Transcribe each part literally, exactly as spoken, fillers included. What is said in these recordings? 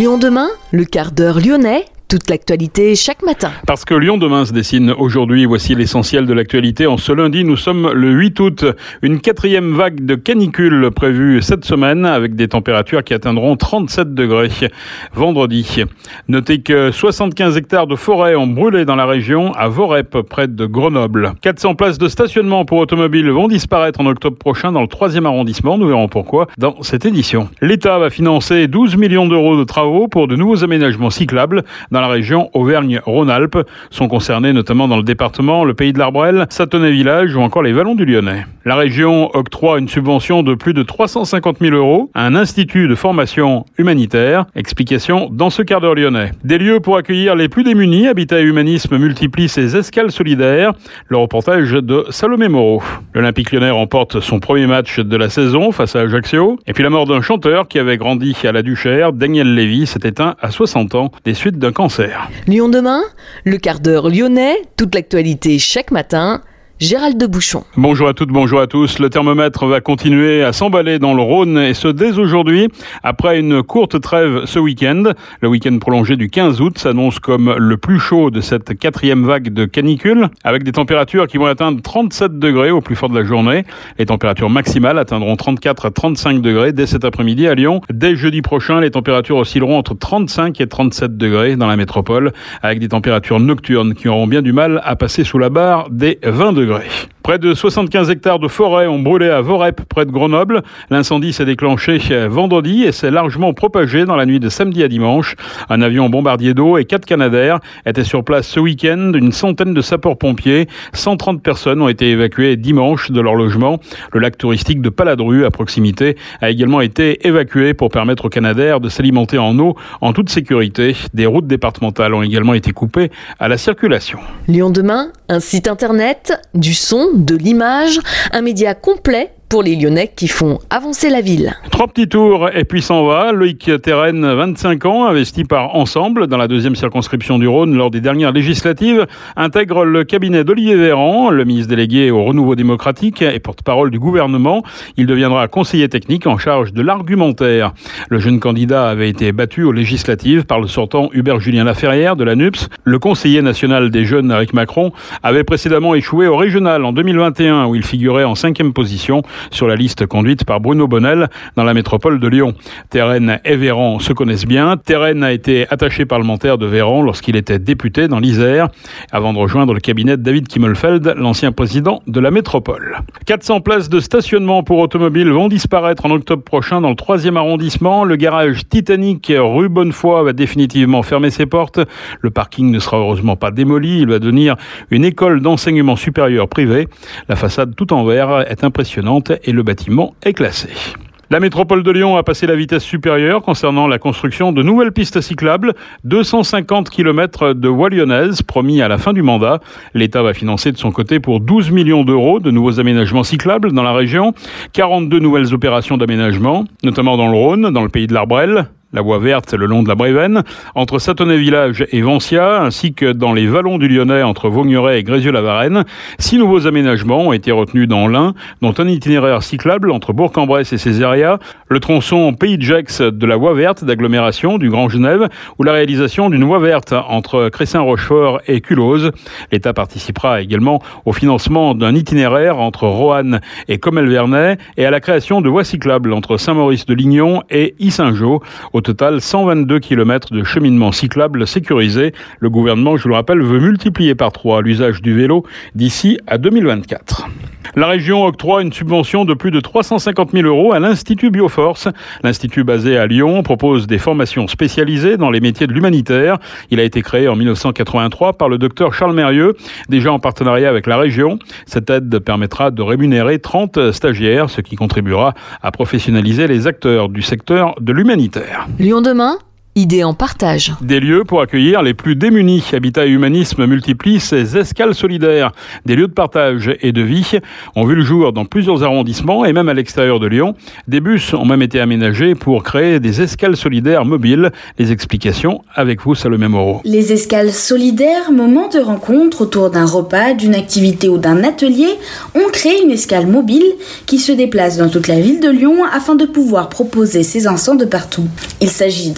Lyon demain, le quart d'heure lyonnais. Toute l'actualité chaque matin. Parce que Lyon demain se dessine aujourd'hui, voici l'essentiel de l'actualité. En ce lundi, nous sommes le huit août. Une quatrième vague de canicule prévue cette semaine avec des températures qui atteindront trente-sept degrés vendredi. Notez que soixante-quinze hectares de forêt ont brûlé dans la région à Vorep, près de Grenoble. quatre cents places de stationnement pour automobiles vont disparaître en octobre prochain dans le troisième arrondissement. Nous verrons pourquoi dans cette édition. L'État va financer douze millions d'euros de travaux pour de nouveaux aménagements cyclables dans la région Auvergne-Rhône-Alpes. Sont concernés notamment dans le département le Pays de l'Arbrelle, Satonnet-Village ou encore les Vallons du Lyonnais. La région octroie une subvention de plus de trois cent cinquante mille euros à un institut de formation humanitaire. Explication dans ce quart d'heure lyonnais. Des lieux pour accueillir les plus démunis. Habitat et Humanisme multiplie ses escales solidaires. Le reportage de Salomé Moreau. L'Olympique lyonnais remporte son premier match de la saison face à Ajaccio. Et puis la mort d'un chanteur qui avait grandi à la Duchère, Daniel Lévy, s'est éteint à soixante ans des suites d'un cancer. Lyon demain, le quart d'heure lyonnais, toute l'actualité chaque matin. Gérald de Bouchon. Bonjour à toutes, bonjour à tous. Le thermomètre va continuer à s'emballer dans le Rhône et ce dès aujourd'hui. Après une courte trêve ce week-end, le week-end prolongé du quinze août s'annonce comme le plus chaud de cette quatrième vague de canicule, avec des températures qui vont atteindre trente-sept degrés au plus fort de la journée. Les températures maximales atteindront trente-quatre à trente-cinq degrés dès cet après-midi à Lyon. Dès jeudi prochain, les températures oscilleront entre trente-cinq et trente-sept degrés dans la métropole, avec des températures nocturnes qui auront bien du mal à passer sous la barre des vingt degrés. Près de soixante-quinze hectares de forêt ont brûlé à Vorep, près de Grenoble. L'incendie s'est déclenché vendredi et s'est largement propagé dans la nuit de samedi à dimanche. Un avion bombardier d'eau et quatre Canadair étaient sur place ce week-end. Une centaine de sapeurs-pompiers, cent trente personnes ont été évacuées dimanche de leur logement. Le lac touristique de Paladru, à proximité, a également été évacué pour permettre aux Canadair de s'alimenter en eau en toute sécurité. Des routes départementales ont également été coupées à la circulation. Lyon demain, un site internet, du son, de l'image, un média complet pour les Lyonnais qui font avancer la ville. Trois petits tours et puis s'en va. Loïc Terren, vingt-cinq ans, investi par Ensemble dans la deuxième circonscription du Rhône lors des dernières législatives, intègre le cabinet d'Olivier Véran, le ministre délégué au renouveau démocratique et porte-parole du gouvernement. Il deviendra conseiller technique en charge de l'argumentaire. Le jeune candidat avait été battu aux législatives par le sortant Hubert-Julien Laferrière de la N U P S. Le conseiller national des jeunes Eric Macron avait précédemment échoué au régional en deux mille vingt et un où il figurait en cinquième position sur la liste conduite par Bruno Bonnel dans la métropole de Lyon. Terren et Véran se connaissent bien. Terren a été attaché parlementaire de Véran lorsqu'il était député dans l'Isère, avant de rejoindre le cabinet de David Kimmelfeld, l'ancien président de la métropole. quatre cents places de stationnement pour automobiles vont disparaître en octobre prochain dans le troisième arrondissement. Le garage Titanic rue Bonnefoy va définitivement fermer ses portes. Le parking ne sera heureusement pas démoli. Il va devenir une école d'enseignement supérieur privée. La façade tout en verre est impressionnante et le bâtiment est classé. La métropole de Lyon a passé la vitesse supérieure concernant la construction de nouvelles pistes cyclables. deux cent cinquante kilomètres de voies lyonnaises promis à la fin du mandat. L'État va financer de son côté pour douze millions d'euros de nouveaux aménagements cyclables dans la région. quarante-deux nouvelles opérations d'aménagement, notamment dans le Rhône, dans le Pays de l'Arbrelle, la voie verte le long de la Brévenne, entre Satonnet-Village et Vancia, ainsi que dans les vallons du Lyonnais entre Vaugneray et Grézieux-la-Varenne. Six nouveaux aménagements ont été retenus dans l'Ain, dont un itinéraire cyclable entre Bourg-en-Bresse et Césaria, le tronçon Pays de Gex de la voie verte d'agglomération du Grand Genève, ou la réalisation d'une voie verte entre Cressin-Rochefort et Culose. L'État participera également au financement d'un itinéraire entre Roanne et Commel-Vernay et à la création de voies cyclables entre Saint-Maurice-de-Lignon et Yssingeaux. Au total, cent vingt-deux kilomètres de cheminement cyclable sécurisé. Le gouvernement, je le rappelle, veut multiplier par trois l'usage du vélo d'ici à deux mille vingt-quatre. La région octroie une subvention de plus de trois cent cinquante mille euros à l'Institut Bioforce. L'Institut basé à Lyon propose des formations spécialisées dans les métiers de l'humanitaire. Il a été créé en dix-neuf cent quatre-vingt-trois par le docteur Charles Mérieux, déjà en partenariat avec la région. Cette aide permettra de rémunérer trente stagiaires, ce qui contribuera à professionnaliser les acteurs du secteur de l'humanitaire. Lyon demain, idées en partage. Des lieux pour accueillir les plus démunis. Habitat et Humanisme multiplie ses escales solidaires. Des lieux de partage et de vie ont vu le jour dans plusieurs arrondissements et même à l'extérieur de Lyon. Des bus ont même été aménagés pour créer des escales solidaires mobiles. Les explications avec vous, Salomé Moreau. Les escales solidaires, moments de rencontre autour d'un repas, d'une activité ou d'un atelier, ont créé une escale mobile qui se déplace dans toute la ville de Lyon afin de pouvoir proposer ses instants de partout. Il s'agit d'un ancien buffet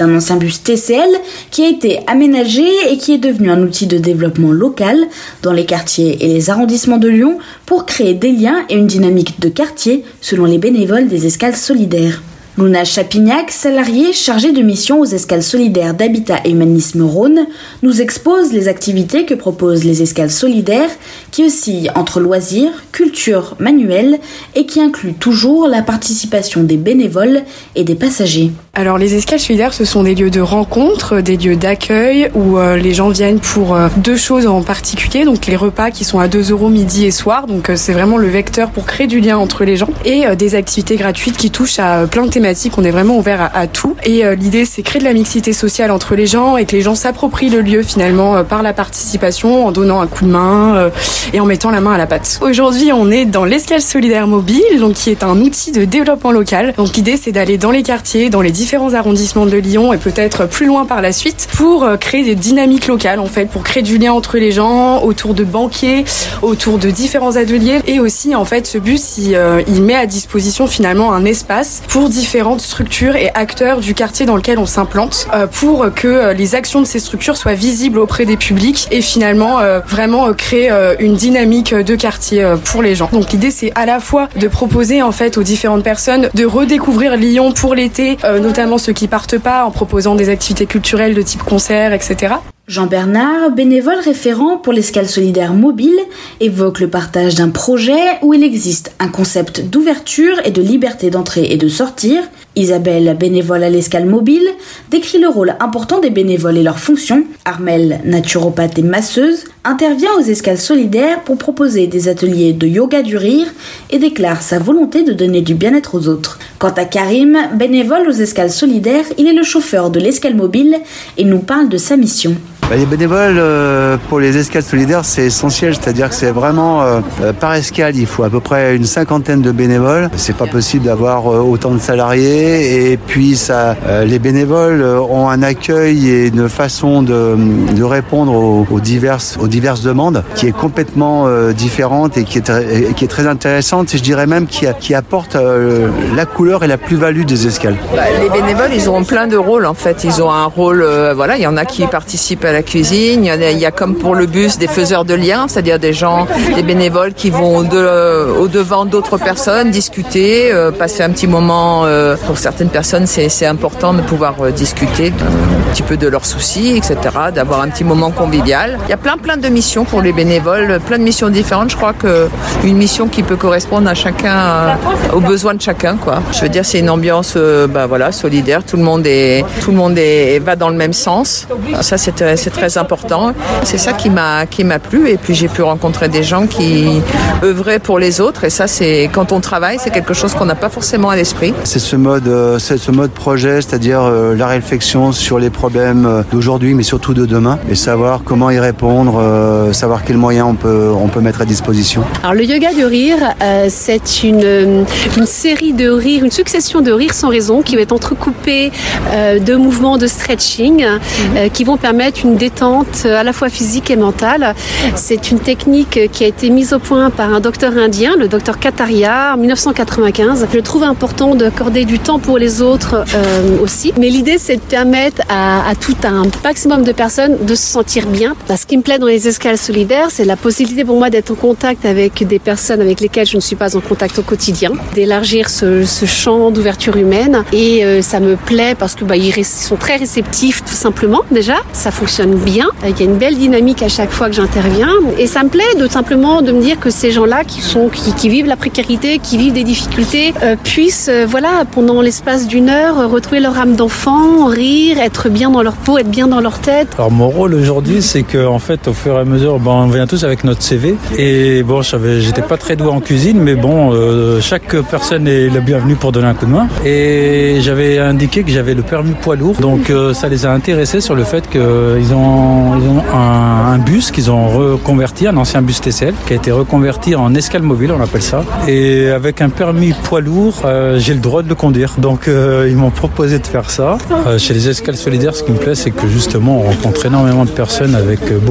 bus T C L qui a été aménagé et qui est devenu un outil de développement local dans les quartiers et les arrondissements de Lyon pour créer des liens et une dynamique de quartier selon les bénévoles des escales solidaires. Luna Chapignac, salariée chargée de mission aux escales solidaires d'Habitat et Humanisme Rhône, nous expose les activités que proposent les escales solidaires qui oscillent entre loisirs, culture manuelle et qui incluent toujours la participation des bénévoles et des passagers. Alors les escales solidaires, ce sont des lieux de rencontre, des lieux d'accueil où euh, les gens viennent pour euh, deux choses en particulier, donc les repas qui sont à deux euros midi et soir, donc euh, c'est vraiment le vecteur pour créer du lien entre les gens, et euh, des activités gratuites qui touchent à euh, plein de thématiques, on est vraiment ouvert à, à tout, et euh, l'idée c'est créer de la mixité sociale entre les gens et que les gens s'approprient le lieu finalement euh, par la participation, en donnant un coup de main euh, et en mettant la main à la pâte. Aujourd'hui on est dans l'escale solidaire mobile, donc qui est un outil de développement local, donc l'idée c'est d'aller dans les quartiers, dans les différents arrondissements de Lyon et peut-être plus loin par la suite pour créer des dynamiques locales en fait, pour créer du lien entre les gens, autour de banquiers, autour de différents ateliers, et aussi en fait ce bus il, euh, il met à disposition finalement un espace pour différentes structures et acteurs du quartier dans lequel on s'implante euh, pour que les actions de ces structures soient visibles auprès des publics et finalement euh, vraiment euh, créer euh, une dynamique de quartier euh, pour les gens. Donc l'idée c'est à la fois de proposer en fait aux différentes personnes de redécouvrir Lyon pour l'été, euh, notamment ceux qui partent pas, en proposant des activités culturelles de type concert, et cetera. Jean Bernard, bénévole référent pour l'escale solidaire mobile, évoque le partage d'un projet où il existe un concept d'ouverture et de liberté d'entrer et de sortir. Isabelle, bénévole à l'escale mobile, décrit le rôle important des bénévoles et leurs fonctions. Armelle, naturopathe et masseuse, intervient aux escales solidaires pour proposer des ateliers de yoga du rire et déclare sa volonté de donner du bien-être aux autres. Quant à Karim, bénévole aux escales solidaires, il est le chauffeur de l'escale mobile et nous parle de sa mission. Les bénévoles euh, pour les escales solidaires, c'est essentiel, c'est-à-dire que c'est vraiment euh, par escale, il faut à peu près une cinquantaine de bénévoles. C'est pas possible d'avoir euh, autant de salariés, et puis ça, euh, les bénévoles ont un accueil et une façon de, de répondre aux, aux diverses, aux diverses demandes qui est complètement euh, différente et qui est, très, qui est très intéressante, et je dirais même qui, qui apporte euh, la couleur et la plus-value des escales. Bah, les bénévoles, ils ont plein de rôles en fait. Ils ont un rôle, euh, voilà, il y en a qui participent à la cuisine, il y, a, il y a comme pour le bus des faiseurs de liens, c'est-à-dire des gens, des bénévoles qui vont au, de, au devant d'autres personnes, discuter, euh, passer un petit moment. Euh, pour certaines personnes, c'est, c'est important de pouvoir euh, discuter un petit peu de leurs soucis, et cetera, d'avoir un petit moment convivial. Il y a plein plein de missions pour les bénévoles, plein de missions différentes. Je crois qu'une mission qui peut correspondre à chacun, euh, aux besoins de chacun, quoi. Je veux dire, c'est une ambiance, euh, bah voilà, solidaire. Tout le monde est, tout le monde est, va dans le même sens. Ça, c'est, c'est très important. C'est ça qui m'a, qui m'a plu. Et puis, j'ai pu rencontrer des gens qui œuvraient pour les autres. Et ça, c'est, quand on travaille, c'est quelque chose qu'on n'a pas forcément à l'esprit. C'est ce mode, euh, c'est ce mode projet, c'est-à-dire euh, la réflexion sur les problèmes d'aujourd'hui, mais surtout de demain, et savoir comment y répondre, euh, savoir quels moyens on peut, on peut mettre à disposition. Alors, le yoga du rire, euh, c'est une, une série de rires, une succession de rires sans raison qui va être entrecoupée euh, de mouvements de stretching euh, qui vont permettre une détente à la fois physique et mentale. C'est une technique qui a été mise au point par un docteur indien, le docteur Kataria, en dix-neuf cent quatre-vingt-quinze. Je trouve important d'accorder du temps pour les autres euh, aussi. Mais l'idée, c'est de permettre à, à tout un maximum de personnes de se sentir bien. Ce qui me plaît dans les escales solidaires, c'est la possibilité pour moi d'être en contact avec des personnes avec lesquelles je ne suis pas en contact au quotidien, d'élargir ce, ce champ d'ouverture humaine. Et euh, ça me plaît parce que bah, ils sont très réceptifs, tout simplement, déjà. Ça fonctionne bien. Il y a une belle dynamique à chaque fois que j'interviens. Et ça me plaît de simplement de me dire que ces gens-là qui sont, qui, qui vivent la précarité, qui vivent des difficultés, euh, puissent, euh, voilà, pendant l'espace d'une heure, euh, retrouver leur âme d'enfant, rire, être bien dans leur peau, être bien dans leur tête. Alors mon rôle aujourd'hui, c'est que en fait, au fur et à mesure, ben, on vient tous avec notre C V. Et bon, j'avais, j'étais pas très doué en cuisine, mais bon, euh, chaque personne est la bienvenue pour donner un coup de main. Et j'avais indiqué que j'avais le permis poids lourd, donc euh, ça les a intéressés sur le fait qu'ils ont, ils ont un, un bus qu'ils ont reconverti, un ancien bus T C L, qui a été reconverti en escale mobile, on appelle ça. Et avec un permis poids lourd, euh, j'ai le droit de le conduire. Donc euh, ils m'ont proposé de faire ça. Euh, chez les escales solidaires, ce qui me plaît, c'est que justement, on rencontre énormément de personnes avec beaucoup de parcours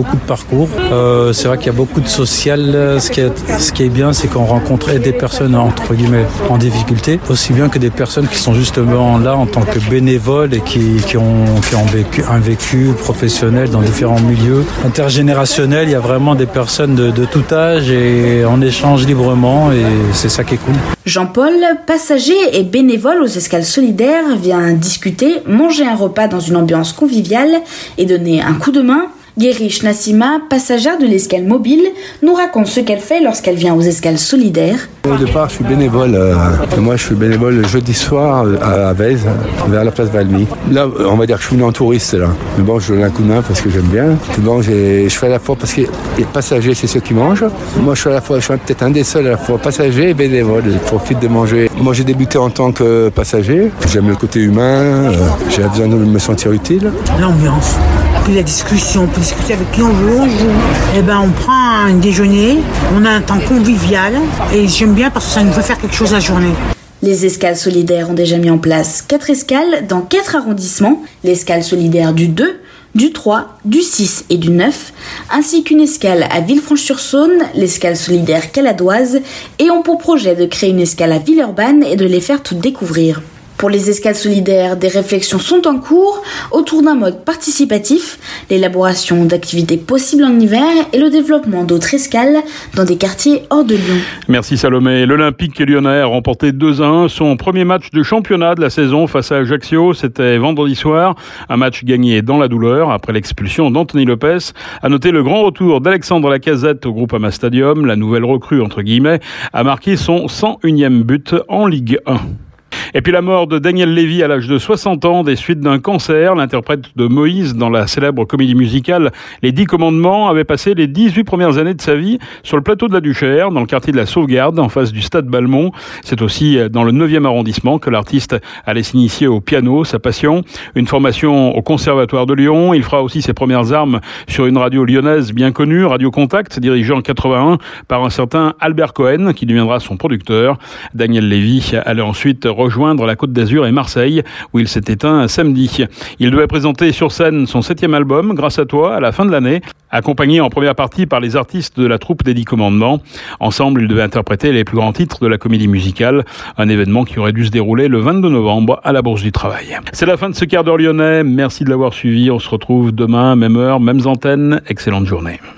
parcours. Euh, c'est vrai qu'il y a beaucoup de social. Ce qui est, ce qui est bien, c'est qu'on rencontre des personnes entre guillemets en difficulté, aussi bien que des personnes qui sont justement là en tant que bénévoles et qui, qui ont, qui ont vécu, un vécu professionnel dans différents milieux intergénérationnels. Il y a vraiment des personnes de, de tout âge et on échange librement et c'est ça qui est cool. Jean-Paul, passager et bénévole aux escales solidaires, vient discuter, manger un repas dans une ambiance conviviale et donner un coup de main. Guériche Nassima, passagère de l'escale mobile, nous raconte ce qu'elle fait lorsqu'elle vient aux escales solidaires. Au départ, je suis bénévole. Euh, moi, je suis bénévole le jeudi soir à Vèze, vers la place Valmy. Là, on va dire que je suis venu en touriste, là. Mais bon, je donne un coup de main parce que j'aime bien. Bon, j'ai, je fais à la fois parce que les passagers, c'est ceux qui mangent. Moi, je suis à la fois, je suis peut-être un des seuls à la fois passager et bénévole. Je profite de manger. Moi, j'ai débuté en tant que passager. J'aime le côté humain. Euh, j'ai besoin de me sentir utile. L'ambiance. Puis la discussion, on peut discuter avec qui on veut, on joue. Et ben on prend un déjeuner, on a un temps convivial et j'aime bien parce que ça nous fait faire quelque chose la journée. Les escales solidaires ont déjà mis en place quatre escales dans quatre arrondissements, l'escale solidaire du deux, du trois, du six et du neuf, ainsi qu'une escale à Villefranche-sur-Saône, l'escale solidaire caladoise, et ont pour projet de créer une escale à Villeurbanne et de les faire toutes découvrir. Pour les escales solidaires, des réflexions sont en cours autour d'un mode participatif, l'élaboration d'activités possibles en hiver et le développement d'autres escales dans des quartiers hors de Lyon. Merci Salomé. L'Olympique lyonnais a remporté deux à un son premier match de championnat de la saison face à Ajaccio. C'était vendredi soir. Un match gagné dans la douleur après l'expulsion d'Anthony Lopez. À noter le grand retour d'Alexandre Lacazette au Groupama Stadium. La nouvelle recrue, entre guillemets, a marqué son cent unième but en Ligue un. Et puis la mort de Daniel Lévy à l'âge de soixante ans des suites d'un cancer. L'interprète de Moïse dans la célèbre comédie musicale Les Dix Commandements avait passé les dix-huit premières années de sa vie sur le plateau de la Duchère, dans le quartier de la Sauvegarde, en face du stade Balmont. C'est aussi dans le neuvième arrondissement que l'artiste allait s'initier au piano, sa passion. Une formation au Conservatoire de Lyon. Il fera aussi ses premières armes sur une radio lyonnaise bien connue, Radio Contact, dirigée en quatre-vingt-un par un certain Albert Cohen, qui deviendra son producteur. Daniel Lévy allait ensuite rejoindre la Côte d'Azur et Marseille, où il s'est éteint samedi. Il devait présenter sur scène son septième album, Grâce à toi, à la fin de l'année, accompagné en première partie par les artistes de la troupe des Dix Commandements. Ensemble, ils devaient interpréter les plus grands titres de la comédie musicale, un événement qui aurait dû se dérouler le vingt-deux novembre à la Bourse du Travail. C'est la fin de ce quart d'heure lyonnais. Merci de l'avoir suivi. On se retrouve demain, même heure, mêmes antennes. Excellente journée.